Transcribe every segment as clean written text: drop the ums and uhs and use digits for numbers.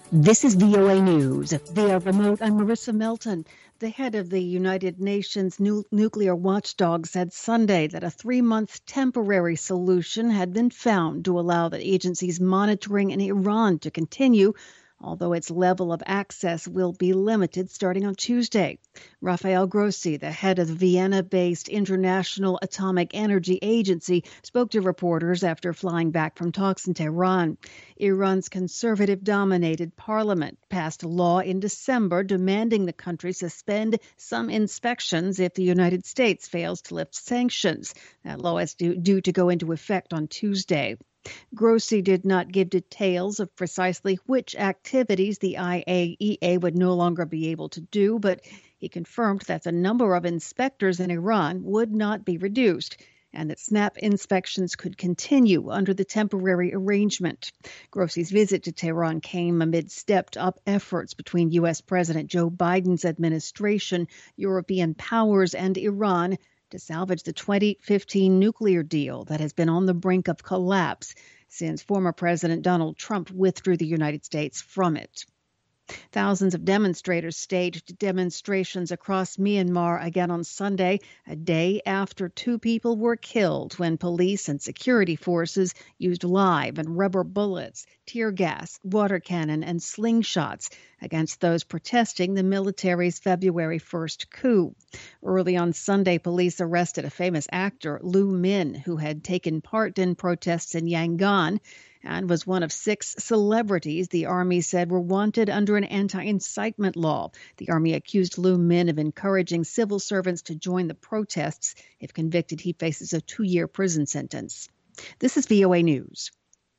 This is VOA News. Via remote, I'm Marissa Melton. The head of the United Nations nuclear watchdog said Sunday that a 3-month temporary solution had been found to allow the agency's monitoring in Iran to continue, although its level of access will be limited starting on Tuesday. Rafael Grossi, the head of the Vienna-based International Atomic Energy Agency, spoke to reporters after flying back from talks in Tehran. Iran's conservative-dominated parliament passed a law in December demanding the country suspend some inspections if the United States fails to lift sanctions. That law is due to go into effect on Tuesday. Grossi did not give details of precisely which activities the IAEA would no longer be able to do, but he confirmed that the number of inspectors in Iran would not be reduced and that SNAP inspections could continue under the temporary arrangement. Grossi's visit to Tehran came amid stepped-up efforts between U.S. President Joe Biden's administration, European powers, and Iran to salvage the 2015 nuclear deal that has been on the brink of collapse since former President Donald Trump withdrew the United States from it. Thousands of demonstrators staged demonstrations across Myanmar again on Sunday, a day after 2 people were killed when police and security forces used live and rubber bullets, tear gas, water cannon, and slingshots against those protesting the military's February 1st coup. Early on Sunday, police arrested a famous actor, Lu Min, who had taken part in protests in Yangon and was one of 6 celebrities the army said were wanted under an anti-incitement law. The army accused Lu Min of encouraging civil servants to join the protests. If convicted, he faces a 2-year prison sentence. This is VOA News.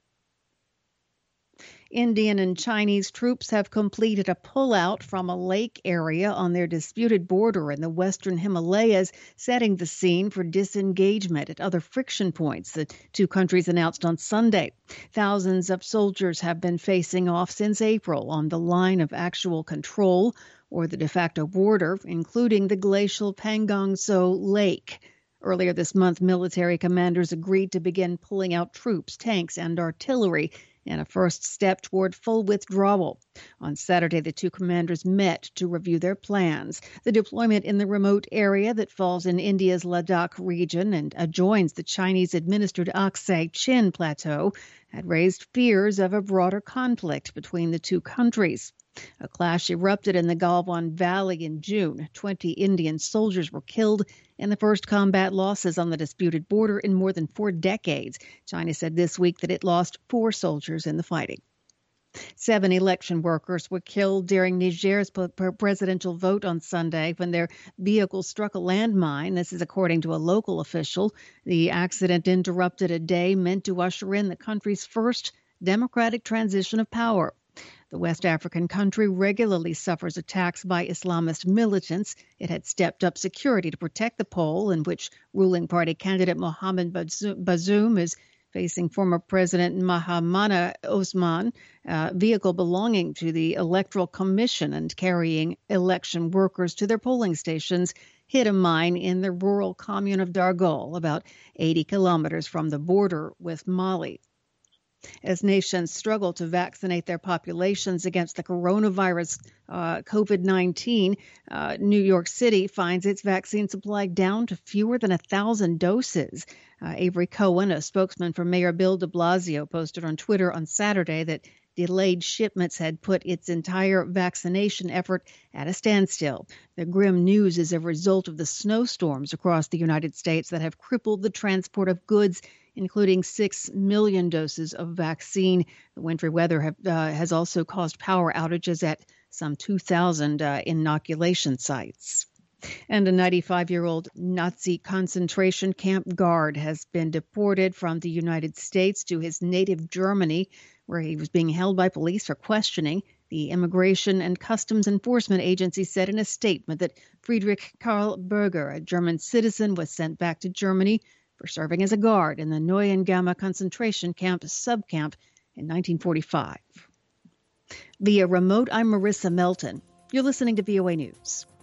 Indian and Chinese troops have completed a pullout from a lake area on their disputed border in the western Himalayas, setting the scene for disengagement at other friction points, the 2 countries announced on Sunday. Thousands of soldiers have been facing off since April on the line of actual control, or the de facto border, including the glacial Pangong Tso Lake. Earlier this month, military commanders agreed to begin pulling out troops, tanks, and artillery in a first step toward full withdrawal. On Saturday, the 2 commanders met to review their plans. The deployment in the remote area that falls in India's Ladakh region and adjoins the Chinese-administered Aksai Chin Plateau had raised fears of a broader conflict between the 2 countries. A clash erupted in the Galwan Valley in June. 20 Indian soldiers were killed in the first combat losses on the disputed border in more than 4 decades. China said this week that it lost 4 soldiers in the fighting. 7 election workers were killed during Niger's presidential vote on Sunday when their vehicle struck a landmine. This is according to a local official. The accident interrupted a day meant to usher in the country's first democratic transition of power. The West African country regularly suffers attacks by Islamist militants. It had stepped up security to protect the poll in which ruling party candidate Mohamed Bazoum is facing former President Mahamadou Osman, a vehicle belonging to the Electoral Commission and carrying election workers to their polling stations, hit a mine in the rural commune of Dargol, about 80 kilometers from the border with Mali. As nations struggle to vaccinate their populations against the coronavirus COVID-19, New York City finds its vaccine supply down to fewer than 1,000 doses. Avery Cohen, a spokesman for Mayor Bill de Blasio, posted on Twitter on Saturday that delayed shipments had put its entire vaccination effort at a standstill. The grim news is a result of the snowstorms across the United States that have crippled the transport of goods, including 6 million doses of vaccine. The wintry weather has also caused power outages at some 2,000 inoculation sites. And a 95-year-old Nazi concentration camp guard has been deported from the United States to his native Germany, where he was being held by police for questioning. The Immigration and Customs Enforcement Agency said in a statement that Friedrich Karl Berger, a German citizen, was sent back to Germany for serving as a guard in the Neuengamme concentration camp subcamp in 1945. Via remote, I'm Marissa Melton. You're listening to VOA News.